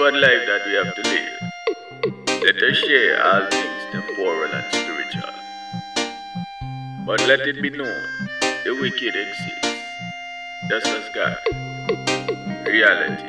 one life that we have to live. Let us share all things temporal and spiritual. But let it be known, the wicked exists, just as God. Reality.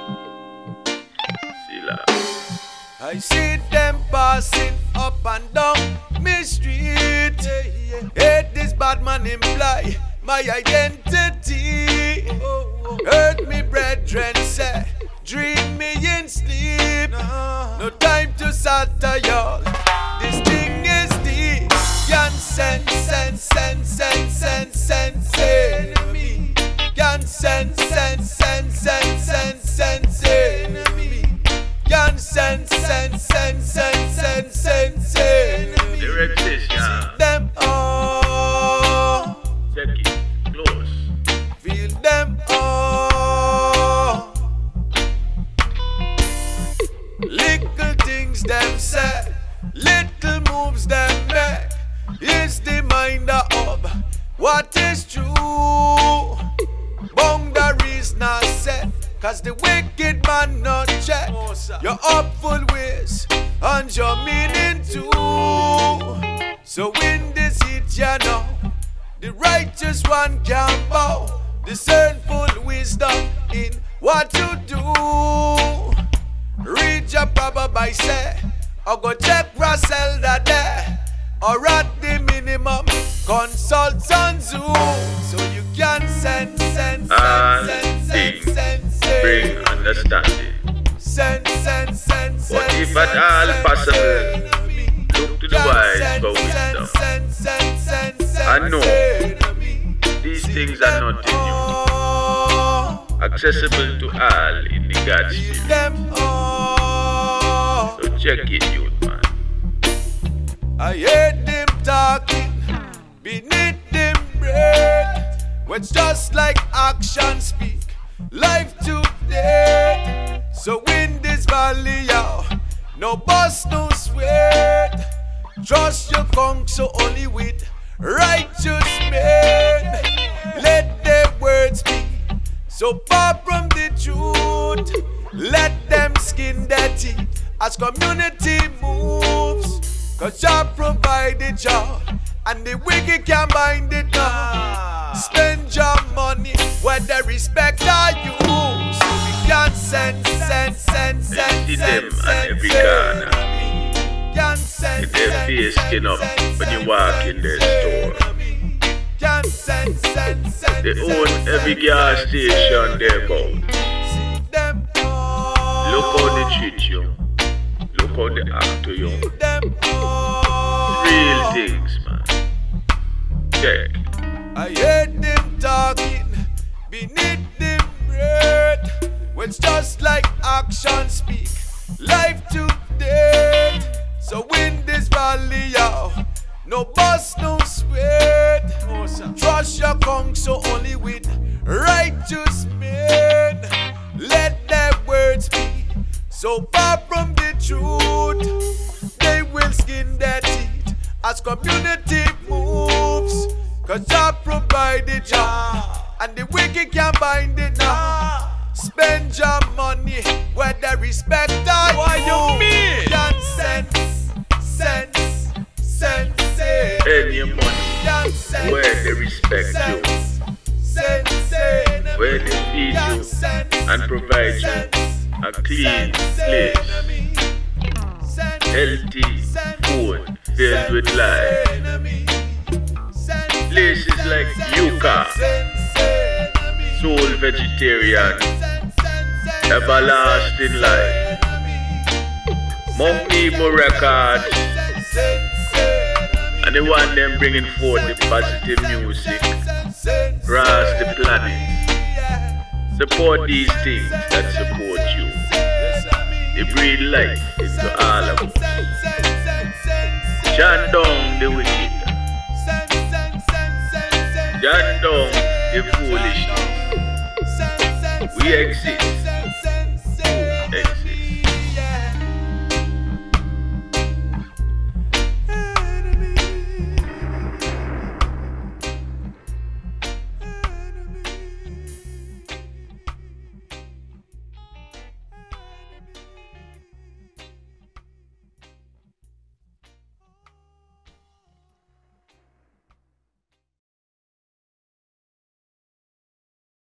Sila. I see them passing up and down my street. Hate this bad man imply my identity. Heard me brethren say, dream me in sleep. No time to salter y'all. This thing is deep. Jansen, enemy. Jansen, enemy. Jansen, enemy. Direct this, yeah. See them all. Check it. Close. Feel them all. Little things them say, little moves them make. Is the minder of what is true. Boundaries not set, cause the wicked man not check. Your upful ways and your meaning too. So in this heat you know, the righteous one can bow. Discernful wisdom in what you do. Read your Bible by say, or go check Russell that day. Or at the minimum, consult on Zoom. So you can bring understanding. But if at all possible, look to the wise for wisdom. I know these things are not new, accessible to all in the God's spirit. So check it, youth man. I heard them talking beneath them breath. Words just like action speak life to death. So in this valley, yo, no bust, no sweat. Trust your counsel only with righteous men. Let their words be so far from the truth. Let them skin their teeth as community moves. Cause Jah provided Jah, and the wicked can't bind it now. Spend your money where they respect our use. We can send See them at every corner. With their face skin up when you walk in their store. They own every gas station they're about. Look how they treat you. Look how they act to you. Real things, man. Check. I heard them talking beneath them breath. Words just like action speak life to death. So in this valley, yo, no bust, no sweat. Trust your counsel only with righteous men. Let their words be so far from the truth. They will skin their teeth as community moves. Cause Jah provided Jah, and the wicked can't bind it now. Spend your money where they respect our youth. What you mean? Any money where they respect you, where they feed you and provide you a clean place, healthy food filled with life. Places like Yucca, Soul Vegetarian, Everlasting Life, Mount Nebo Records, and the one them bringing forth the positive music, Ras the Planet. Support these things that support you. They breathe life into all of us. Shut down the wicked. Shut down the foolishness. We exist.